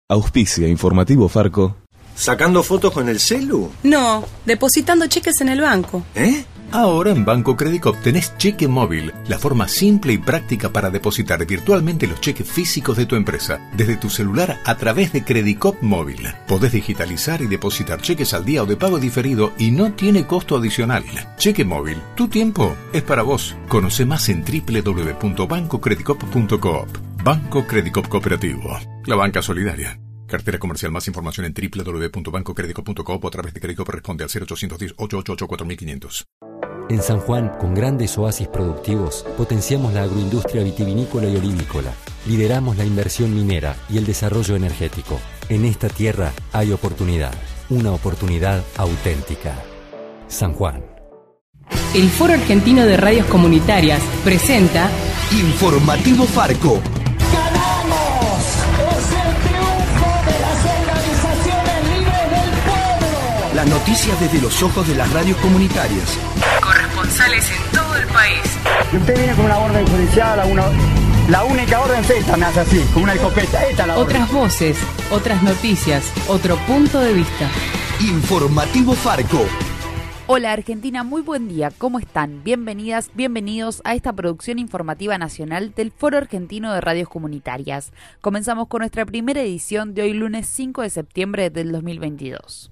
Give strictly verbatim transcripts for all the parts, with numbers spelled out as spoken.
Auspicia Informativo Farco. ¿Sacando fotos con el celu? No, depositando cheques en el banco. ¿Eh? Ahora en Banco Credicop tenés cheque móvil, la forma simple y práctica para depositar virtualmente los cheques físicos de tu empresa, desde tu celular a través de Credicop Móvil. Podés digitalizar y depositar cheques al día o de pago diferido y no tiene costo adicional. Cheque móvil, tu tiempo es para vos. Conoce más en doble u doble u doble u punto banco credicop punto coop. Banco Credicop Cooperativo, la banca solidaria. Cartera comercial. Más información en doble u doble u doble u punto banco credicop punto coop o a través de Credicop. Responde al cero ochocientos diez, ochocientos ochenta y ocho, cuatro mil quinientos. En San Juan, con grandes oasis productivos, potenciamos la agroindustria vitivinícola y olivícola. Lideramos la inversión minera y el desarrollo energético. En esta tierra hay oportunidad, una oportunidad auténtica. San Juan. El Foro Argentino de Radios Comunitarias presenta Informativo Farco. ¡Ganamos! ¡Es el triunfo de las organizaciones libres del pueblo! Las noticias desde los ojos de las radios comunitarias. Corresponsales en todo el país. Y usted viene con una orden judicial, una, la única orden es esta, me hace así, con una escopeta. Esta es la Otras orden. voces, otras noticias, otro punto de vista. Informativo Farco. Hola Argentina, muy buen día, ¿cómo están? Bienvenidas, bienvenidos a esta producción informativa nacional del Foro Argentino de Radios Comunitarias. Comenzamos con nuestra primera edición de hoy lunes cinco de septiembre del dos mil veintidós.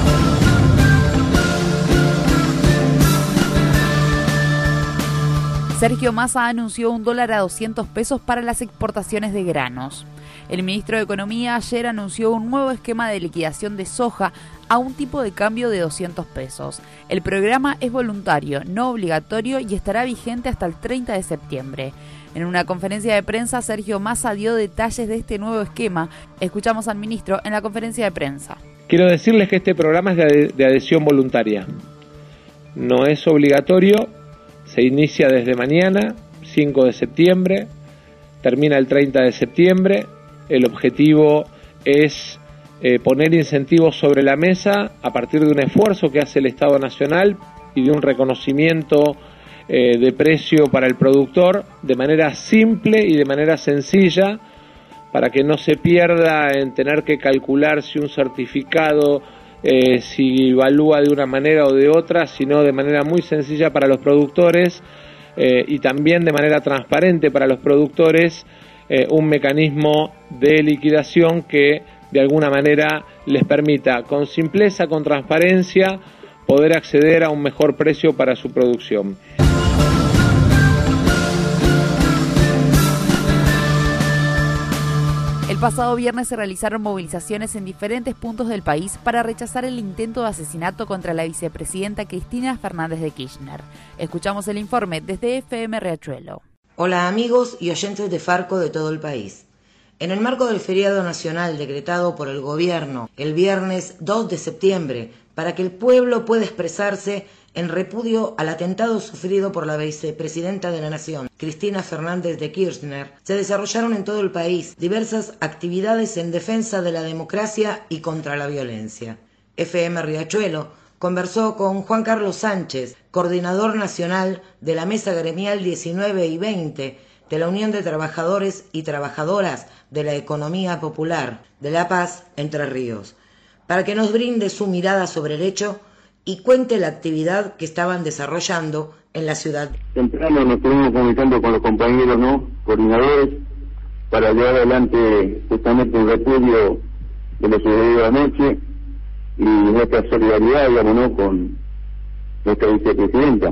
Sergio Massa anunció un dólar a doscientos pesos para las exportaciones de granos. El ministro de Economía ayer anunció un nuevo esquema de liquidación de soja a un tipo de cambio de doscientos pesos. El programa es voluntario, no obligatorio y estará vigente hasta el treinta de septiembre. En una conferencia de prensa, Sergio Massa dio detalles de este nuevo esquema. Escuchamos al ministro en la conferencia de prensa. Quiero decirles que este programa es de, de adhesión voluntaria. No es obligatorio, se inicia desde mañana, cinco de septiembre, termina el treinta de septiembre. El objetivo es eh, poner incentivos sobre la mesa a partir de un esfuerzo que hace el Estado Nacional y de un reconocimiento eh, de precio para el productor de manera simple y de manera sencilla, para que no se pierda en tener que calcular si un certificado eh, si evalúa de una manera o de otra, sino de manera muy sencilla para los productores eh, y también de manera transparente para los productores. Eh, un mecanismo de liquidación que de alguna manera les permita con simpleza, con transparencia, poder acceder a un mejor precio para su producción. El pasado viernes se realizaron movilizaciones en diferentes puntos del país para rechazar el intento de asesinato contra la vicepresidenta Cristina Fernández de Kirchner. Escuchamos el informe desde F M Riachuelo. Hola amigos y oyentes de Farco de todo el país. En el marco del feriado nacional decretado por el gobierno el viernes dos de septiembre para que el pueblo pueda expresarse en repudio al atentado sufrido por la vicepresidenta de la Nación, Cristina Fernández de Kirchner, se desarrollaron en todo el país diversas actividades en defensa de la democracia y contra la violencia. F M Riachuelo conversó con Juan Carlos Sánchez, coordinador nacional de la Mesa Gremial diecinueve y veinte de la Unión de Trabajadores y Trabajadoras de la Economía Popular de La Paz, Entre Ríos, para que nos brinde su mirada sobre el hecho y cuente la actividad que estaban desarrollando en la ciudad. Temprano nos estuvimos comunicando con los compañeros, ¿no?, coordinadores, para llevar adelante justamente un repudio de lo sucedido anoche y nuestra solidaridad, digamos, ¿no?, con nuestra vicepresidenta.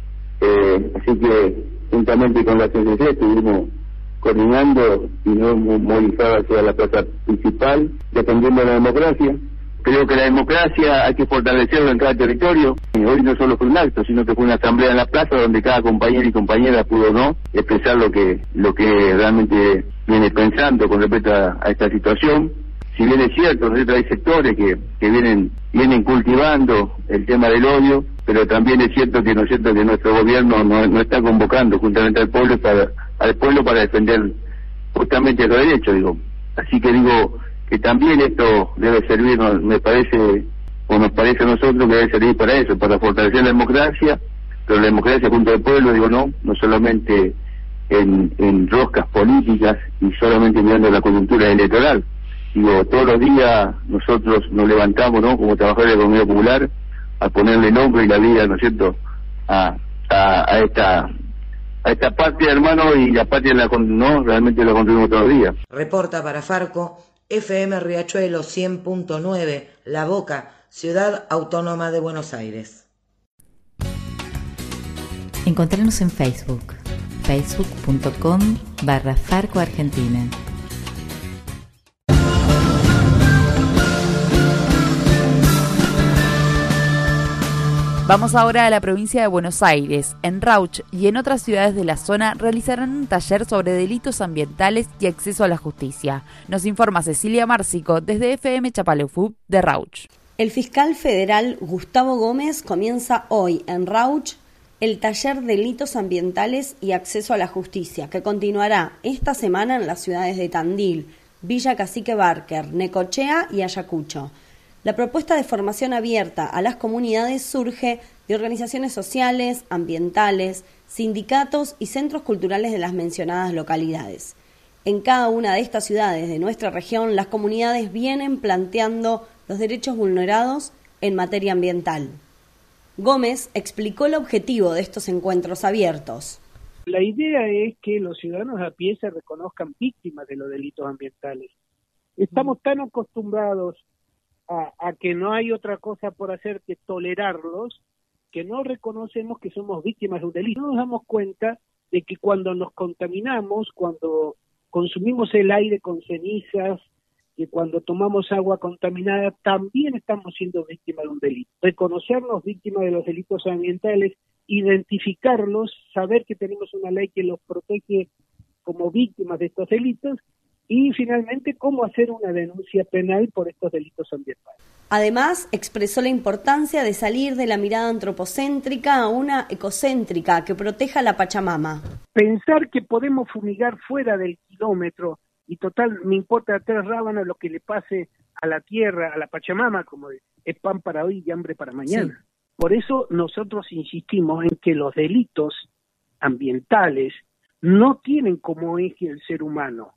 Eh, así que, juntamente con la C C C, estuvimos coordinando y nos hemos movilizado hacia la plaza principal, defendiendo la democracia. Creo que la democracia hay que fortalecerla en cada territorio. Y hoy no solo fue un acto, sino que fue una asamblea en la plaza donde cada compañero y compañera pudo, ¿no?, expresar lo que lo que realmente viene pensando con respecto a, a esta situación. Si bien es cierto, ¿no?, hay sectores que, que vienen vienen cultivando el tema del odio, pero también es cierto que no es cierto que nuestro gobierno no, no está convocando justamente al pueblo para al pueblo para defender justamente los derechos, digo. Así que digo que también esto debe servir, me parece, o nos parece a nosotros que debe servir para eso, para fortalecer la democracia, pero la democracia junto al pueblo, digo, no, no solamente en, en roscas políticas y solamente mirando la coyuntura electoral, Digo, todos los días nosotros nos levantamos, ¿no?, como trabajadores de la economía popular, a ponerle nombre y la vida, ¿no es cierto?, a, a, a esta a esta patria, hermano, y la patria la, no realmente la construimos todos los días. Reporta para Farco, F M Riachuelo cien punto nueve, La Boca, Ciudad Autónoma de Buenos Aires. Encontrarnos en Facebook, facebook punto com barra Farco Argentina. Vamos ahora a la provincia de Buenos Aires. En Rauch y en otras ciudades de la zona realizarán un taller sobre delitos ambientales y acceso a la justicia. Nos informa Cecilia Márcico desde F M Chapalefú de Rauch. El fiscal federal Gustavo Gómez comienza hoy en Rauch el taller Delitos Ambientales y Acceso a la Justicia, que continuará esta semana en las ciudades de Tandil, Villa Cacique Barker, Necochea y Ayacucho. La propuesta de formación abierta a las comunidades surge de organizaciones sociales, ambientales, sindicatos y centros culturales de las mencionadas localidades. En cada una de estas ciudades de nuestra región, las comunidades vienen planteando los derechos vulnerados en materia ambiental. Gómez explicó el objetivo de estos encuentros abiertos. La idea es que los ciudadanos a pie se reconozcan víctimas de los delitos ambientales. Estamos tan acostumbrados A, a que no hay otra cosa por hacer que tolerarlos, que no reconocemos que somos víctimas de un delito. No nos damos cuenta de que cuando nos contaminamos, cuando consumimos el aire con cenizas, que cuando tomamos agua contaminada, también estamos siendo víctimas de un delito. Reconocernos víctimas de los delitos ambientales, identificarlos, saber que tenemos una ley que los protege como víctimas de estos delitos, y finalmente cómo hacer una denuncia penal por estos delitos ambientales. Además, expresó la importancia de salir de la mirada antropocéntrica a una ecocéntrica que proteja la Pachamama. Pensar que podemos fumigar fuera del kilómetro y total, me importa tres rábanos lo que le pase a la tierra, a la Pachamama, como es pan para hoy y hambre para mañana. Sí. Por eso nosotros insistimos en que los delitos ambientales no tienen como eje el ser humano.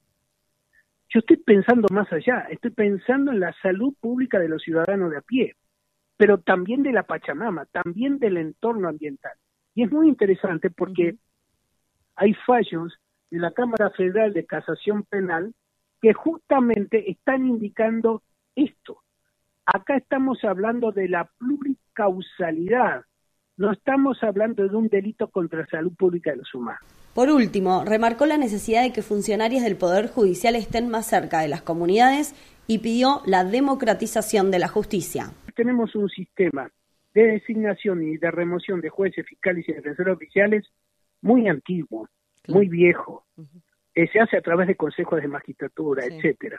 Yo estoy pensando más allá, estoy pensando en la salud pública de los ciudadanos de a pie, pero también de la Pachamama, también del entorno ambiental. Y es muy interesante porque uh-huh. hay fallos de la Cámara Federal de Casación Penal que justamente están indicando esto. Acá estamos hablando de la pluricausalidad, no estamos hablando de un delito contra la salud pública de los humanos. Por último, remarcó la necesidad de que funcionarios del Poder Judicial estén más cerca de las comunidades y pidió la democratización de la justicia. Tenemos un sistema de designación y de remoción de jueces, fiscales y defensores oficiales muy antiguo, claro. muy viejo. Uh-huh. Eh, se hace a través de consejos de magistratura, sí. etcétera.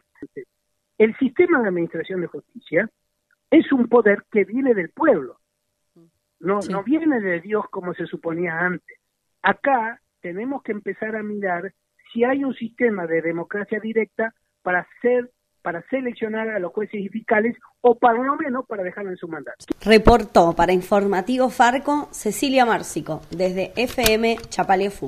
El sistema de administración de justicia es un poder que viene del pueblo, no, sí. no viene de Dios como se suponía antes. Acá tenemos que empezar a mirar si hay un sistema de democracia directa para hacer, para seleccionar a los jueces y fiscales, o para lo menos para dejarlo en su mandato. Reportó para Informativo Farco Cecilia Márcico, desde F M Chapalefú.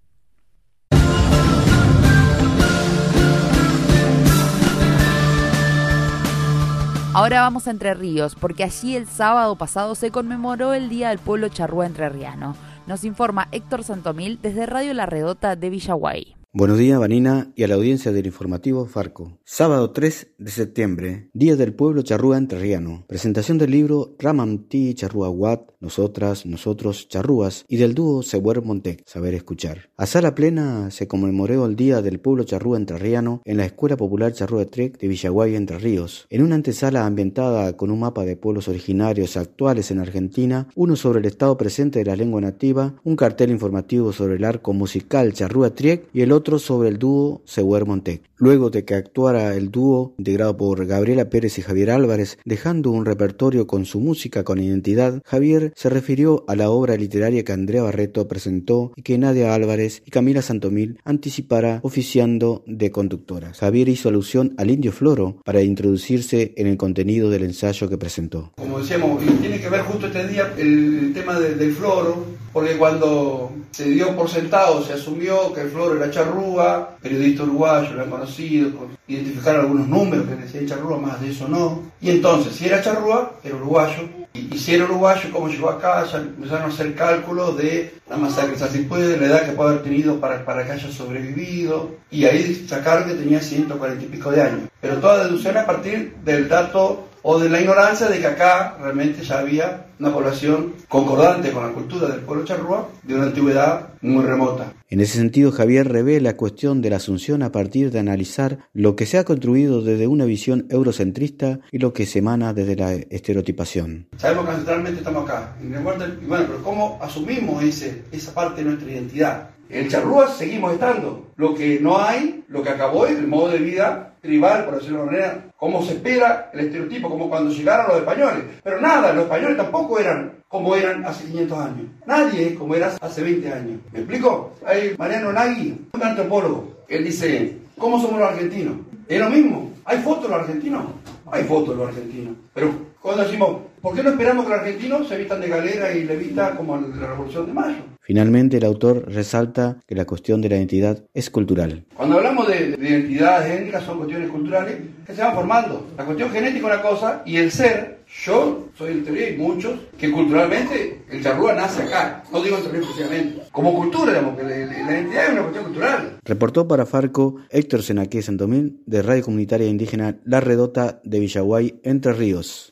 Ahora vamos a Entre Ríos, porque allí el sábado pasado se conmemoró el Día del Pueblo Charrúa Entrerriano. Nos informa Héctor Santomil desde Radio La Redota de Villaguay. Buenos días, Vanina, y a la audiencia del Informativo Farco. Sábado tres de septiembre, Día del Pueblo Charrúa Entrerriano. Presentación del libro Ramamti Charrúa Wat, Nosotras, Nosotros, Charrúas, y del dúo Sehuer Montec, Saber Escuchar. A sala plena se conmemoró el Día del Pueblo Charrúa Entrerriano en la Escuela Popular Charrúa Trek de Villaguay, Entre Ríos. En una antesala ambientada con un mapa de pueblos originarios actuales en Argentina, uno sobre el estado presente de la lengua nativa, un cartel informativo sobre el arco musical Charrúa Trek y el otro sobre el dúo Sehuer Montec. Luego de que actuara el dúo, integrado por Gabriela Pérez y Javier Álvarez, dejando un repertorio con su música con identidad, Javier se refirió a la obra literaria que Andrea Barreto presentó y que Nadia Álvarez y Camila Santomil anticipara oficiando de conductoras. Javier hizo alusión al Indio Floro para introducirse en el contenido del ensayo que presentó. Como decíamos, tiene que ver justo este día el tema de, del floro, porque cuando se dio por sentado, se asumió que el Floro era charrúa, periodista uruguayo, lo han conocido, identificaron algunos números que decían charrúa, más de eso no. Y entonces, si era charrúa, era uruguayo. Y, y si era uruguayo, ¿cómo llegó acá? Ya empezaron a hacer cálculos de la masacre de puede, la edad que puede haber tenido para, para que haya sobrevivido. Y ahí sacaron que tenía ciento cuarenta y pico de años. Pero toda deducción a partir del dato o de la ignorancia de que acá realmente ya había una población concordante con la cultura del pueblo charrúa de una antigüedad muy remota. En ese sentido, Javier revé la cuestión de la Asunción a partir de analizar lo que se ha construido desde una visión eurocentrista y lo que se emana desde la estereotipación. Sabemos que ancestralmente estamos acá, en el muerto, y bueno, pero ¿cómo asumimos ese, esa parte de nuestra identidad? En charrúa seguimos estando. Lo que no hay, lo que acabó es el modo de vida tribal, por decirlo de una manera, como se espera el estereotipo, como cuando llegaron los españoles. Pero nada, los españoles tampoco eran como eran hace quinientos años. Nadie es como era hace veinte años. ¿Me explico? Hay Mariano Nagui, un antropólogo. Él dice, ¿cómo somos los argentinos? Es lo mismo. ¿Hay fotos de los argentinos? Hay fotos de los argentinos. Pero cuando decimos, ¿por qué no esperamos que los argentinos se vistan de galera y levita como en la Revolución de Mayo? Finalmente, el autor resalta que la cuestión de la identidad es cultural. Cuando hablamos de, de identidades étnicas, son cuestiones culturales que se van formando. La cuestión genética es una cosa y el ser, yo soy de teoría y muchos, que culturalmente el charrúa nace acá. No digo también exclusivamente. Como cultura, digamos, que la, la identidad es una cuestión cultural. Reportó para Farco Héctor Senaque Santomil, de Radio Comunitaria Indígena La Redota de Villaguay, Entre Ríos.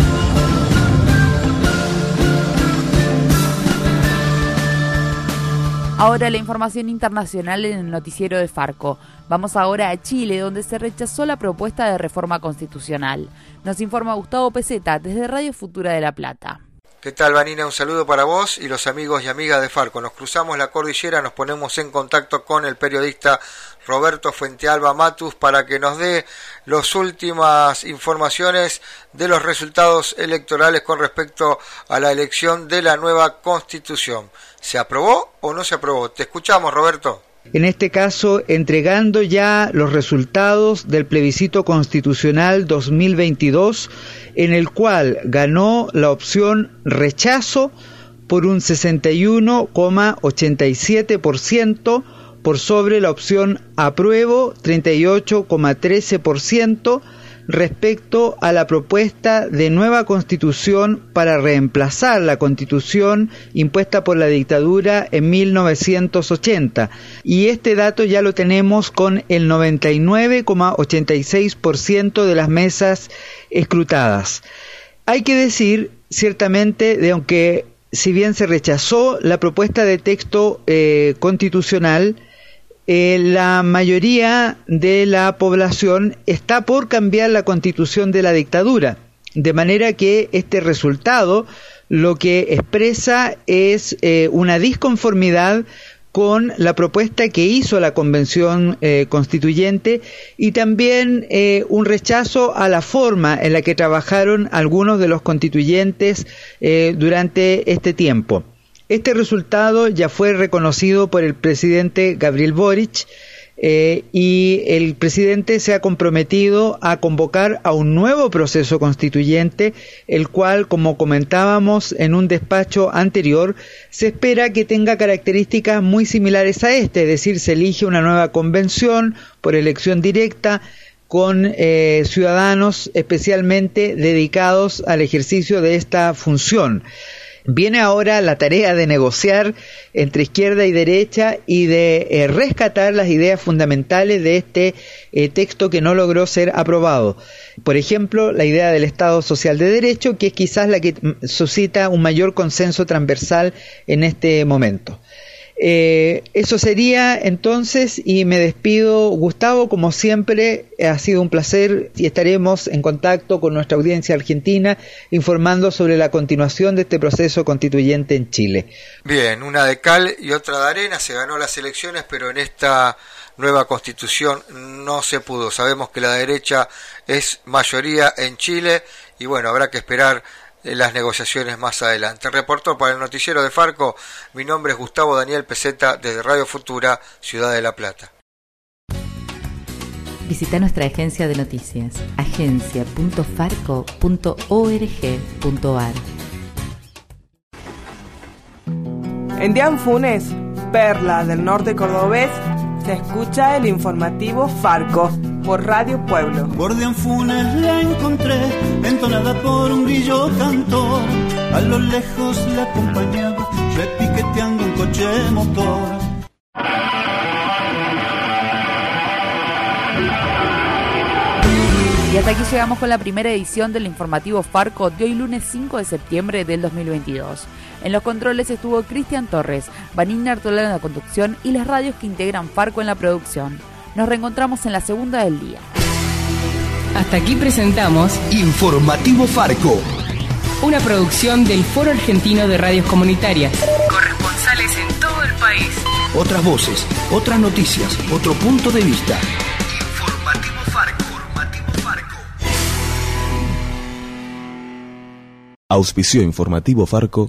Ahora la información internacional en el noticiero de Farco. Vamos ahora a Chile, donde se rechazó la propuesta de reforma constitucional. Nos informa Gustavo Peseta desde Radio Futura de La Plata. ¿Qué tal, Vanina? Un saludo para vos y los amigos y amigas de Farco. Nos cruzamos la cordillera, nos ponemos en contacto con el periodista Roberto Fuentealba Matus para que nos dé las últimas informaciones de los resultados electorales con respecto a la elección de la nueva Constitución. ¿Se aprobó o no se aprobó? Te escuchamos, Roberto. En este caso, entregando ya los resultados del plebiscito constitucional dos mil veintidós, en el cual ganó la opción rechazo por un sesenta y uno coma ochenta y siete por ciento, por sobre la opción apruebo treinta y ocho coma trece por ciento, respecto a la propuesta de nueva constitución para reemplazar la constitución impuesta por la dictadura en mil novecientos ochenta. Y este dato ya lo tenemos con el noventa y nueve coma ochenta y seis por ciento de las mesas escrutadas. Hay que decir, ciertamente, de aunque si bien se rechazó la propuesta de texto eh, constitucional, Eh, la mayoría de la población está por cambiar la constitución de la dictadura, de manera que este resultado lo que expresa es eh, una disconformidad con la propuesta que hizo la Convención eh, Constituyente y también eh, un rechazo a la forma en la que trabajaron algunos de los constituyentes eh, durante este tiempo. Este resultado ya fue reconocido por el presidente Gabriel Boric eh, y el presidente se ha comprometido a convocar a un nuevo proceso constituyente, el cual, como comentábamos en un despacho anterior, se espera que tenga características muy similares a este, es decir, se elige una nueva convención por elección directa, con eh, ciudadanos especialmente dedicados al ejercicio de esta función. Viene ahora la tarea de negociar entre izquierda y derecha y de eh, rescatar las ideas fundamentales de este eh, texto que no logró ser aprobado. Por ejemplo, la idea del Estado Social de Derecho, que es quizás la que suscita un mayor consenso transversal en este momento. Eh, eso sería entonces, y me despido, Gustavo, como siempre ha sido un placer y estaremos en contacto con nuestra audiencia argentina informando sobre la continuación de este proceso constituyente en Chile. Bien, una de cal y otra de arena, se ganó las elecciones, pero en esta nueva constitución no se pudo. Sabemos que la derecha es mayoría en Chile y bueno, habrá que esperar las negociaciones más adelante. Reportó para el noticiero de Farco, mi nombre es Gustavo Daniel Peseta desde Radio Futura, Ciudad de La Plata. Visita nuestra agencia de noticias, agencia punto farco punto org punto ar. En Dianfunes, perla del norte cordobés, se escucha el informativo Farco por Radio Pueblo. Por Dianfunes la encontré, entonada por un grillo cantor. A lo lejos la acompañaba, repiqueteando un coche motor. Y hasta aquí llegamos con la primera edición del informativo Farco de hoy lunes cinco de septiembre del dos mil veintidós. En los controles estuvo Cristian Torres, Vanina Artola en la conducción y las radios que integran Farco en la producción. Nos reencontramos en la segunda del día. Hasta aquí presentamos Informativo Farco, una producción del Foro Argentino de Radios Comunitarias. Corresponsales en todo el país. Otras voces, otras noticias, otro punto de vista. Informativo Farco. Auspicio informativo Farco.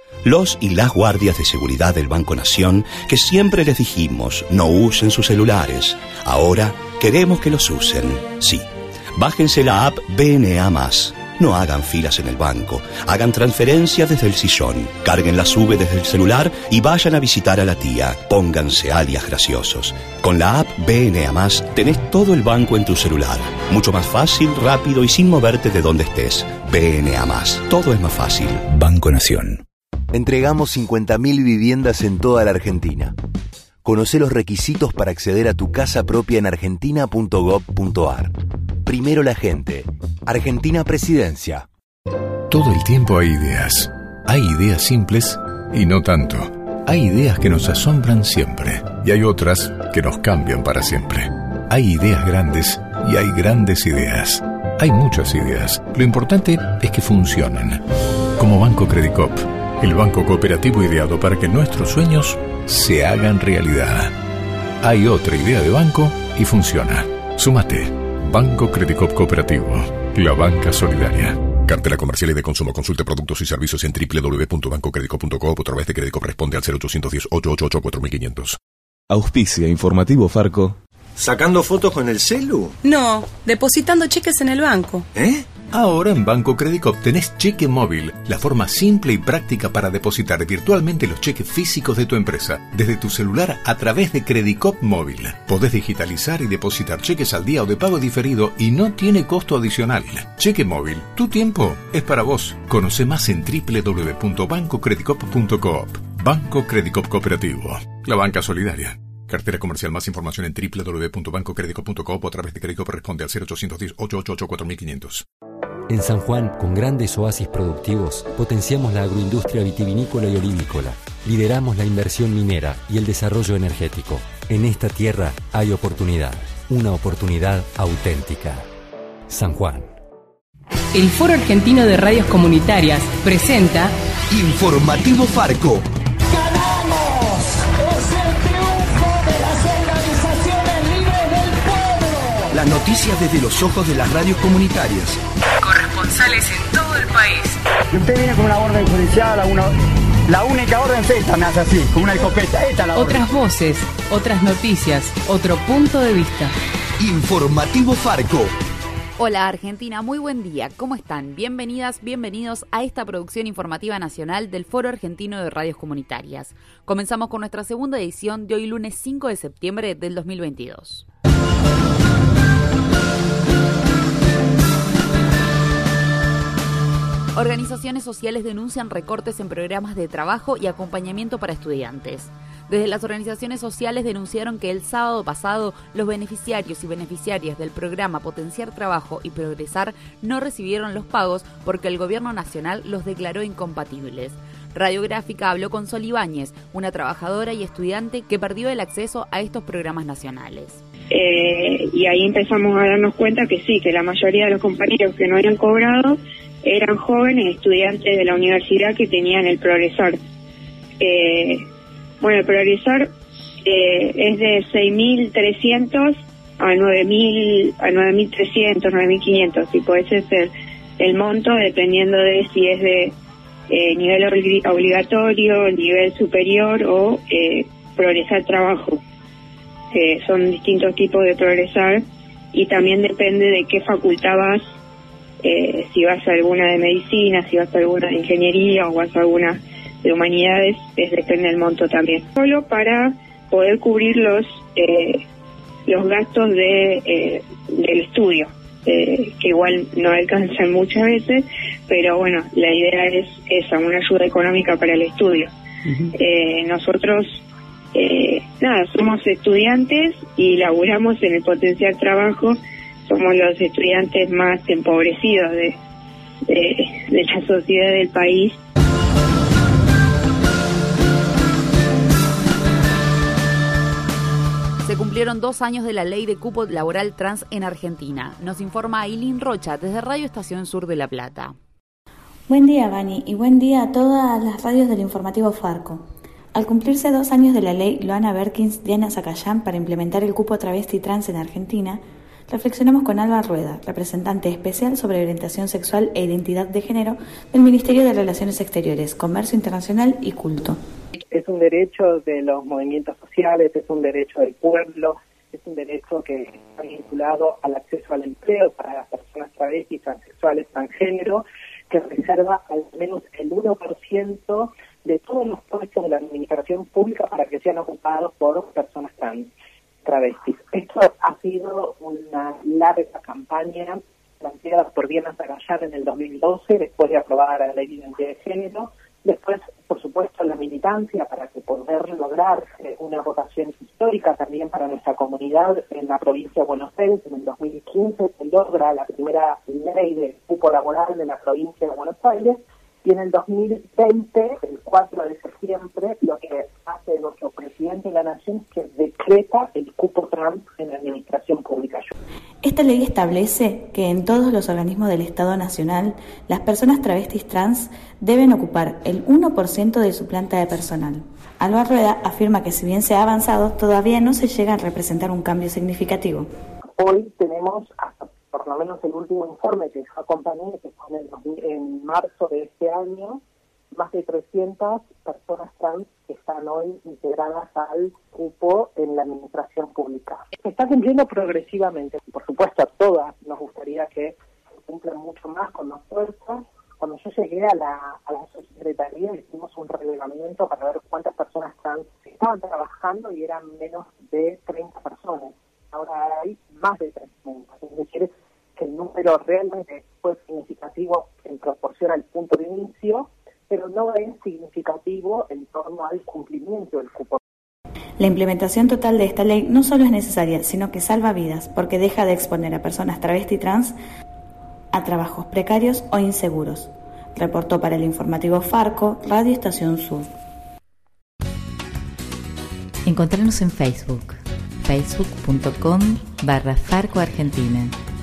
Los y las guardias de seguridad del Banco Nación, que siempre les dijimos no usen sus celulares, ahora queremos que los usen. Sí, bájense la app B N A más. No hagan filas en el banco, hagan transferencias desde el sillón, carguen la sube desde el celular y vayan a visitar a la tía. Pónganse alias graciosos. Con la app B N A más tenés todo el banco en tu celular. Mucho más fácil, rápido y sin moverte de donde estés. B N A más. Todo es más fácil. Banco Nación. Entregamos cincuenta mil viviendas en toda la Argentina. Conocé los requisitos para acceder a tu casa propia en argentina punto gob punto ar. Primero la gente. Argentina Presidencia. Todo el tiempo hay ideas. Hay ideas simples y no tanto. Hay ideas que nos asombran siempre y hay otras que nos cambian para siempre. Hay ideas grandes y hay grandes ideas. Hay muchas ideas. Lo importante es que funcionen. Como Banco Credicop, el banco cooperativo ideado para que nuestros sueños se hagan realidad. Hay otra idea de banco y funciona. Súmate. Banco Credicop Cooperativo. La banca solidaria. Cartera comercial y de consumo. Consulte productos y servicios en doble u doble u doble u punto banco credicop punto com o a través de Credicop responde al cero ochocientos diez, ochocientos ochenta y ocho, cuatro mil quinientos. Auspicia informativo Farco. ¿Sacando fotos con el celu? No, depositando cheques en el banco. ¿Eh? Ahora en Banco Credicop tenés cheque móvil, la forma simple y práctica para depositar virtualmente los cheques físicos de tu empresa, desde tu celular a través de Credicop Móvil. Podés digitalizar y depositar cheques al día o de pago diferido y no tiene costo adicional. Cheque móvil, tu tiempo es para vos. Conoce más en doble u doble u doble u punto banco credicop punto coop. Banco Credicop Cooperativo, la banca solidaria. Cartera comercial. Más información en doble u doble u doble u punto banco credicop punto com o a través de Credicop responde al cero ochocientos diez, ochocientos ochenta y ocho, cuatro mil quinientos. En San Juan, con grandes oasis productivos, potenciamos la agroindustria vitivinícola y olivícola. Lideramos la inversión minera y el desarrollo energético. En esta tierra hay oportunidad, una oportunidad auténtica. San Juan. El Foro Argentino de Radios Comunitarias presenta Informativo Farco. ¡Ganamos! ¡Es el triunfo de las organizaciones libres del pueblo! Las noticias desde los ojos de las radios comunitarias. Corresponsales en todo el país. Y usted viene con una orden judicial, una, la única orden es esta, me hace así, con una escopeta. Esta es la orden. Otras voces, otras noticias, otro punto de vista. Informativo Farco. Hola Argentina, muy buen día. ¿Cómo están? Bienvenidas, bienvenidos a esta producción informativa nacional del Foro Argentino de Radios Comunitarias. Comenzamos con nuestra segunda edición de hoy lunes cinco de septiembre del dos mil veintidós. Organizaciones sociales denuncian recortes en programas de trabajo y acompañamiento para estudiantes. Desde las organizaciones sociales denunciaron que el sábado pasado los beneficiarios y beneficiarias del programa Potenciar Trabajo y Progresar no recibieron los pagos porque el gobierno nacional los declaró incompatibles. Radiográfica habló con Sol Ibáñez, una trabajadora y estudiante que perdió el acceso a estos programas nacionales. Eh, y ahí empezamos a darnos cuenta que sí, que la mayoría de los compañeros que no habían cobrado eran jóvenes estudiantes de la universidad que tenían el Progresar. Eh, bueno, el Progresar eh, es de seis mil trescientos a nueve mil a nueve mil trescientos, nueve mil quinientos, tipo ese es el, el monto dependiendo de si es de eh, nivel obligatorio, nivel superior o eh, Progresar Trabajo. Eh, son distintos tipos de Progresar y también depende de qué facultad vas. Eh, si vas a alguna de medicina, si vas a alguna de ingeniería o vas a alguna de humanidades, es, depende del monto también. Solo para poder cubrir los eh, los gastos de eh, del estudio, eh, que igual no alcanzan muchas veces, pero bueno, la idea es esa, una ayuda económica para el estudio. Uh-huh. Eh, nosotros, eh, nada, somos estudiantes y laburamos en el potencial trabajo, somos los estudiantes más empobrecidos de, de, de la sociedad del país. Se cumplieron dos años de la ley de cupo laboral trans en Argentina. Nos informa Ailín Rocha desde Radio Estación Sur de La Plata. Buen día, Vani, y buen día a todas las radios del informativo Farco. Al cumplirse dos años de la ley Loana Berkins, Diana Zacayán para implementar el cupo travesti trans en Argentina, reflexionamos con Alba Rueda, representante especial sobre orientación sexual e identidad de género del Ministerio de Relaciones Exteriores, Comercio Internacional y Culto. Es un derecho de los movimientos sociales, es un derecho del pueblo, es un derecho que está vinculado al acceso al empleo para las personas travestis, transexuales, transgénero, que reserva al menos el uno por ciento de todos los puestos de la administración pública para que sean ocupados por personas trans, travestis. Esto ha sido una larga campaña planteada por Diana Zacayán en el dos mil doce, después de aprobada la ley de identidad de género. Después, por supuesto, la militancia para que poder lograr eh, una votación histórica también para nuestra comunidad en la provincia de Buenos Aires. En el dos mil quince se logra la primera ley de cupo laboral de la provincia de Buenos Aires, y en el dos mil veinte, el cuatro de septiembre, lo que hace nuestro presidente de la Nación es que decreta el cupo trans en la administración pública. Esta ley establece que en todos los organismos del Estado Nacional, las personas travestis trans deben ocupar el uno por ciento de su planta de personal. Alba Rueda afirma que si bien se ha avanzado, todavía no se llega a representar un cambio significativo. Hoy tenemos, hasta por lo menos el último informe que yo acompañé, que fue en, el, en marzo de este año, más de trescientas personas trans que están hoy integradas al cupo en la administración pública. Se está cumpliendo progresivamente. Por supuesto, a todas nos gustaría que se cumplan mucho más con más fuerza. Cuando yo llegué a la, a la subsecretaría, hicimos un relevamiento para ver cuántas personas trans estaban trabajando y eran menos de treinta personas. Ahora hay más de trescientas. Es decir, que el número realmente fue significativo en proporción al punto de inicio, pero no es significativo en torno al cumplimiento del cupo. La implementación total de esta ley no solo es necesaria, sino que salva vidas, porque deja de exponer a personas travesti y trans a trabajos precarios o inseguros. Reportó para el informativo Farco, Radio Estación Sur. Encontrarnos en Facebook, facebook punto com barra Farco Argentina.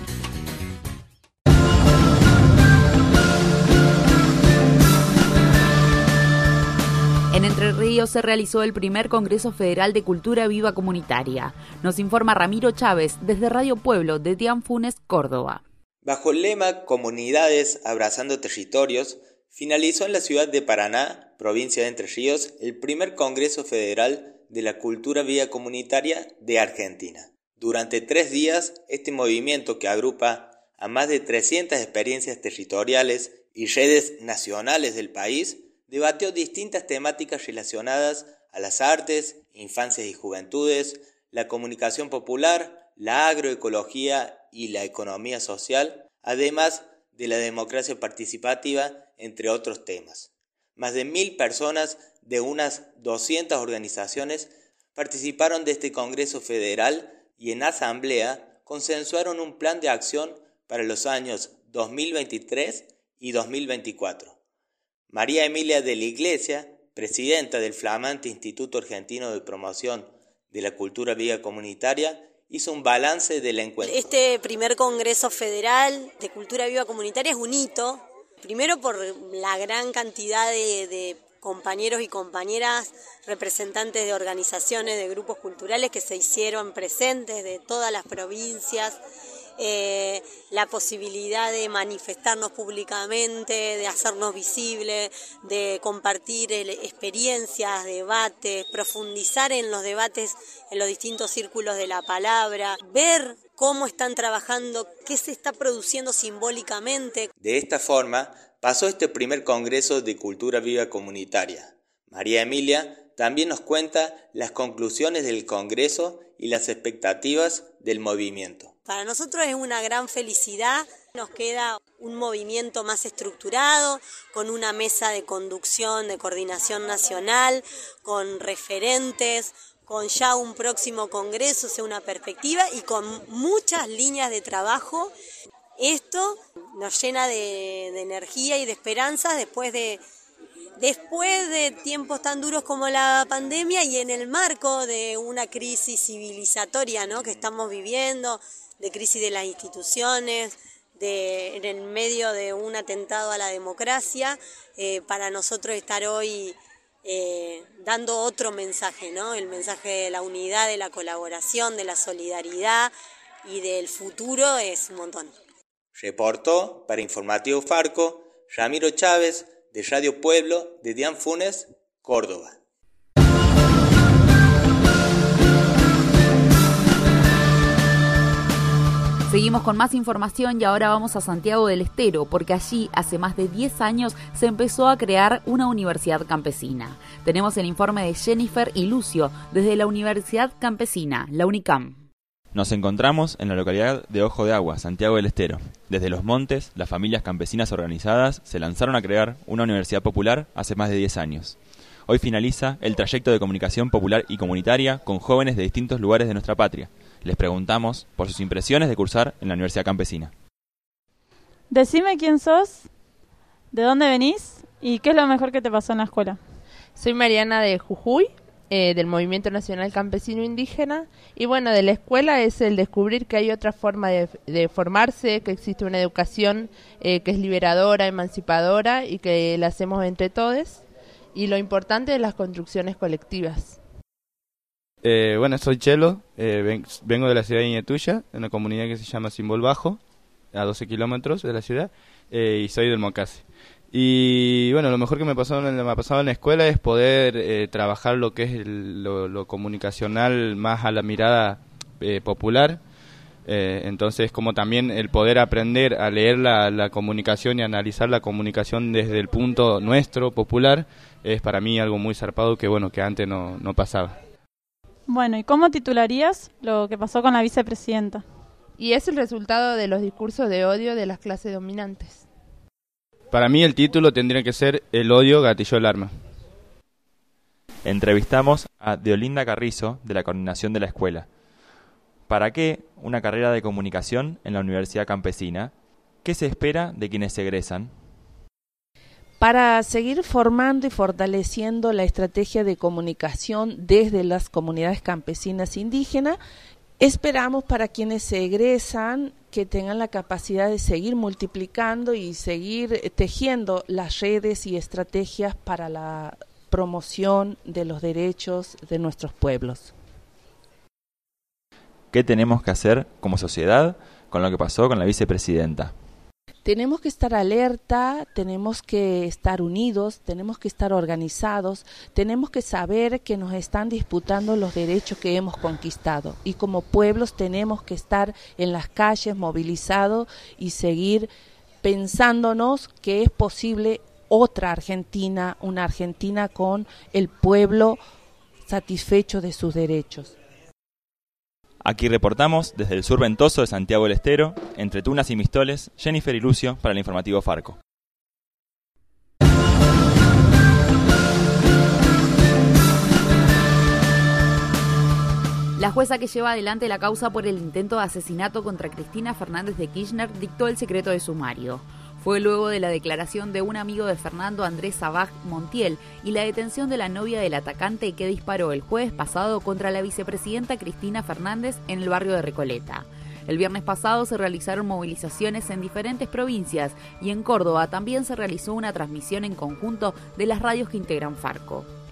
En Entre Ríos se realizó el primer Congreso Federal de Cultura Viva Comunitaria. Nos informa Ramiro Chávez desde Radio Pueblo de Tianfunes, Córdoba. Bajo el lema Comunidades Abrazando Territorios, finalizó en la ciudad de Paraná, provincia de Entre Ríos, el primer Congreso Federal de la Cultura Viva Comunitaria de Argentina. Durante tres días, este movimiento que agrupa a más de trescientas experiencias territoriales y redes nacionales del país, debatió distintas temáticas relacionadas a las artes, infancias y juventudes, la comunicación popular, la agroecología y la economía social, además de la democracia participativa, entre otros temas. Más de mil personas de unas doscientas organizaciones participaron de este Congreso Federal y en asamblea consensuaron un plan de acción para los años dos mil veintitrés y dos mil veinticuatro. María Emilia de la Iglesia, presidenta del flamante Instituto Argentino de Promoción de la Cultura Viva Comunitaria, hizo un balance del encuentro. Este primer Congreso Federal de Cultura Viva Comunitaria es un hito, primero por la gran cantidad de, de compañeros y compañeras, representantes de organizaciones, de grupos culturales que se hicieron presentes de todas las provincias, Eh, la posibilidad de manifestarnos públicamente, de hacernos visibles, de compartir el, experiencias, debates, profundizar en los debates en los distintos círculos de la palabra, ver cómo están trabajando, qué se está produciendo simbólicamente. De esta forma, pasó este primer Congreso de Cultura Viva Comunitaria. María Emilia también nos cuenta las conclusiones del Congreso y las expectativas del movimiento. Para nosotros es una gran felicidad, nos queda un movimiento más estructurado, con una mesa de conducción, de coordinación nacional, con referentes, con ya un próximo congreso, o sea, una perspectiva y con muchas líneas de trabajo. Esto nos llena de, de energía y de esperanzas después de, después de tiempos tan duros como la pandemia y en el marco de una crisis civilizatoria, ¿no?, que estamos viviendo, de crisis de las instituciones, de, en el medio de un atentado a la democracia. Eh, para nosotros estar hoy eh, dando otro mensaje, ¿no?, el mensaje de la unidad, de la colaboración, de la solidaridad y del futuro es un montón. Reportó para Informativo Farco Ramiro Chávez, de Radio Pueblo, de Dian Funes, Córdoba. Seguimos con más información y ahora vamos a Santiago del Estero, porque allí hace más de diez años se empezó a crear una universidad campesina. Tenemos el informe de Jennifer y Lucio desde la Universidad Campesina, la UNICAM. Nos encontramos en la localidad de Ojo de Agua, Santiago del Estero. Desde los montes, las familias campesinas organizadas se lanzaron a crear una universidad popular hace más de diez años. Hoy finaliza el trayecto de comunicación popular y comunitaria con jóvenes de distintos lugares de nuestra patria. Les preguntamos por sus impresiones de cursar en la Universidad Campesina. Decime quién sos, de dónde venís y qué es lo mejor que te pasó en la escuela. Soy Mariana de Jujuy, eh, del Movimiento Nacional Campesino Indígena, y bueno, de la escuela es el descubrir que hay otra forma de, de formarse, que existe una educación eh, que es liberadora, emancipadora y que la hacemos entre todos, y lo importante de las construcciones colectivas. Eh, bueno, soy Chelo, eh, ven, vengo de la ciudad de Iñetuya, de una comunidad que se llama Simbol Bajo, a doce kilómetros de la ciudad, eh, y soy del Mocase. Y bueno, lo mejor que me, pasó, me ha pasado en la escuela es poder eh, trabajar lo que es el, lo, lo comunicacional más a la mirada eh, popular. Eh, entonces, como también el poder aprender a leer la, la comunicación y analizar la comunicación desde el punto nuestro, popular, es para mí algo muy zarpado que bueno que antes no, no pasaba. Bueno, ¿y cómo titularías lo que pasó con la vicepresidenta? Y es el resultado de los discursos de odio de las clases dominantes. Para mí el título tendría que ser El odio gatilló el arma. Entrevistamos a Deolinda Carrizo, de la coordinación de la escuela. ¿Para qué una carrera de comunicación en la Universidad Campesina? ¿Qué se espera de quienes egresan? Para seguir formando y fortaleciendo la estrategia de comunicación desde las comunidades campesinas indígenas, esperamos para quienes se egresan que tengan la capacidad de seguir multiplicando y seguir tejiendo las redes y estrategias para la promoción de los derechos de nuestros pueblos. ¿Qué tenemos que hacer como sociedad con lo que pasó con la vicepresidenta? Tenemos que estar alerta, tenemos que estar unidos, tenemos que estar organizados, tenemos que saber que nos están disputando los derechos que hemos conquistado y como pueblos tenemos que estar en las calles movilizados y seguir pensándonos que es posible otra Argentina, una Argentina con el pueblo satisfecho de sus derechos. Aquí reportamos desde el sur ventoso de Santiago del Estero, entre Tunas y Mistoles, Jennifer y Lucio para el Informativo Farco. La jueza que lleva adelante la causa por el intento de asesinato contra Cristina Fernández de Kirchner dictó el secreto de sumario. Fue luego de la declaración de un amigo de Fernando, Andrés Sabaj Montiel, y la detención de la novia del atacante que disparó el jueves pasado contra la vicepresidenta Cristina Fernández en el barrio de Recoleta. El viernes pasado se realizaron movilizaciones en diferentes provincias y en Córdoba también se realizó una transmisión en conjunto de las radios que integran Farco.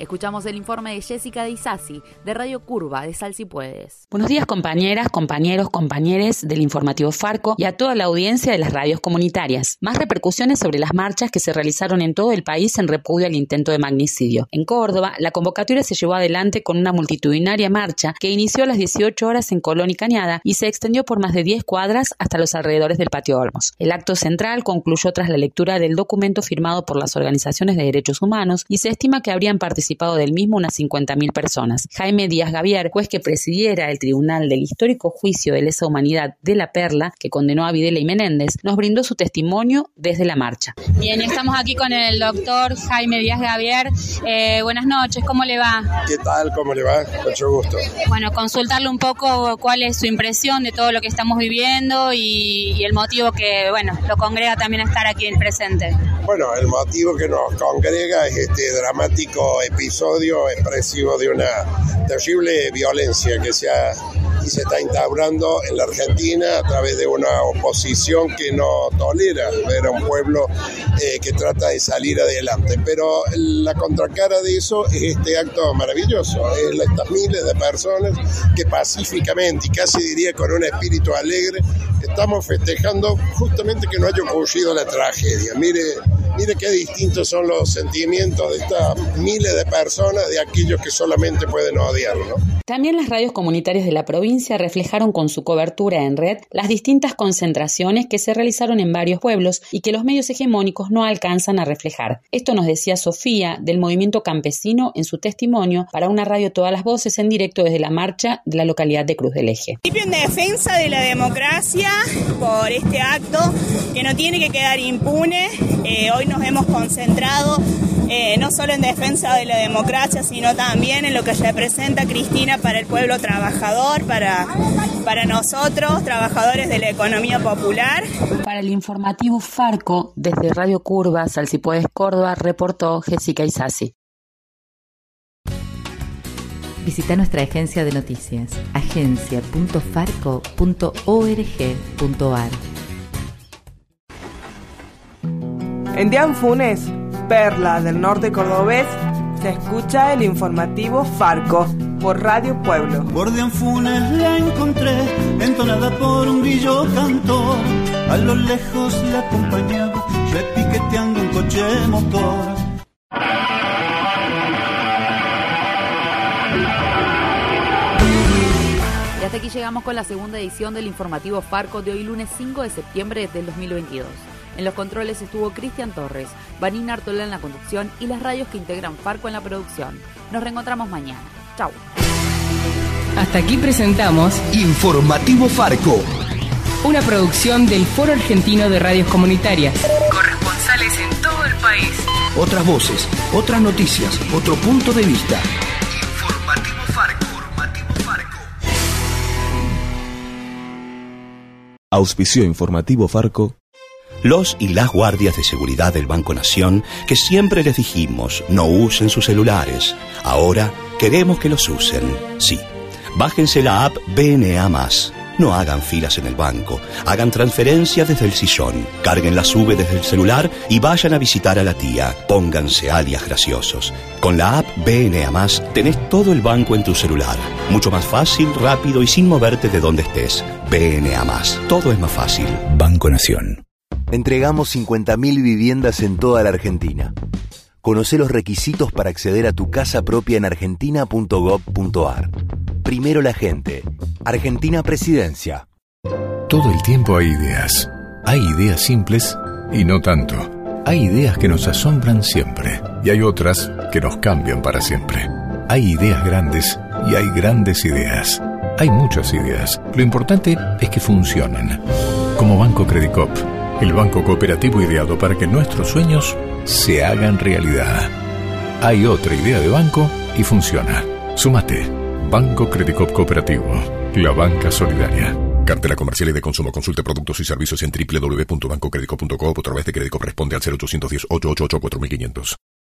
Escuchamos el informe de Jessica de Isasi, de Radio Curva, de Sal Si Puedes. Buenos días, compañeras, compañeros, compañeres del informativo Farco y a toda la audiencia de las radios comunitarias. Más repercusiones sobre las marchas que se realizaron en todo el país en repudio al intento de magnicidio. En Córdoba, la convocatoria se llevó adelante con una multitudinaria marcha que inició a las dieciocho horas en Colón y Cañada y se extendió por más de diez cuadras hasta los alrededores del Patio Olmos. El acto central concluyó tras la lectura del documento firmado por las organizaciones de derechos humanos y se estima que habrían participado del mismo unas cincuenta mil personas. Jaime Díaz Gavier, juez que presidiera el tribunal del histórico juicio de lesa humanidad de La Perla, que condenó a Videla y Menéndez, nos brindó su testimonio desde la marcha. Bien, estamos aquí con el doctor Jaime Díaz Gavier. Eh, buenas noches, ¿cómo le va? ¿Qué tal? ¿Cómo le va? Mucho gusto. Bueno, consultarle un poco cuál es su impresión de todo lo que estamos viviendo y, y el motivo que, bueno, lo congrega también a estar aquí presente. Bueno, el motivo que nos congrega es este dramático episodio expresivo de una terrible violencia que se ha y se está instaurando en la Argentina a través de una oposición que no tolera ver a un pueblo eh, que trata de salir adelante. Pero la contracara de eso es este acto maravilloso, es estas miles de personas que pacíficamente y casi diría con un espíritu alegre estamos festejando justamente que no haya ocurrido la tragedia. Mire, mire qué distintos son los sentimientos de estas miles de personas de aquellos que solamente pueden odiar, ¿no? También las radios comunitarias de la provincia reflejaron con su cobertura en red las distintas concentraciones que se realizaron en varios pueblos y que los medios hegemónicos no alcanzan a reflejar. Esto nos decía Sofía, del movimiento campesino, en su testimonio para una radio Todas las Voces en directo desde la marcha de la localidad de Cruz del Eje. En defensa de la democracia por este acto que no tiene que quedar impune. Eh, hoy nos hemos concentrado eh, no solo en defensa de la democracia, sino también en lo que representa Cristina para el pueblo trabajador, para, para nosotros, trabajadores de la economía popular. Para el informativo Farco, desde Radio Curva, Sal Si Puedes Córdoba, reportó Jessica Isasi. Visita nuestra agencia de noticias, agencia punto farco punto org punto ar. En Dianfunes, perla del norte cordobés, se escucha el informativo Farco por Radio Pueblo. Por Dianfunes la encontré, entonada por un grillo cantor. A lo lejos la acompañaba, repiqueteando un coche motor. Y hasta aquí llegamos con la segunda edición del informativo Farco de hoy lunes cinco de septiembre del dos mil veintidós. En los controles estuvo Cristian Torres, Vanina Artola en la conducción y las radios que integran Farco en la producción. Nos reencontramos mañana. Chau. Hasta aquí presentamos Informativo Farco, una producción del Foro Argentino de Radios Comunitarias. Corresponsales en todo el país. Otras voces, otras noticias, otro punto de vista. Informativo Farco. Auspició Informativo Farco. Los y las guardias de seguridad del Banco Nación, que siempre les dijimos no usen sus celulares, ahora queremos que los usen. Sí, bájense la app B N A más. No hagan filas en el banco, hagan transferencias desde el sillón, carguen la sube desde el celular y vayan a visitar a la tía. Pónganse alias graciosos. Con la app B N A más tenés todo el banco en tu celular. Mucho más fácil, rápido y sin moverte de donde estés. B N A más. Todo es más fácil. Banco Nación. Entregamos cincuenta mil viviendas en toda la Argentina. Conocé los requisitos para acceder a tu casa propia en argentina punto gob punto ar. Primero la gente. Argentina Presidencia. Todo el tiempo hay ideas. Hay ideas simples y no tanto. Hay ideas que nos asombran siempre y hay otras que nos cambian para siempre. Hay ideas grandes y hay grandes ideas. Hay muchas ideas. Lo importante es que funcionen. Como Banco Credicop, el banco cooperativo ideado para que nuestros sueños se hagan realidad. Hay otra idea de banco y funciona. Súmate. Banco Credicop Cooperativo. La banca solidaria. Cartela comercial y de consumo. Consulte productos y servicios en doble u doble u doble u punto banco credicop punto com o a través de Credicop. Responde al cero ochocientos diez, ochocientos ochenta y ocho, cuatro mil quinientos.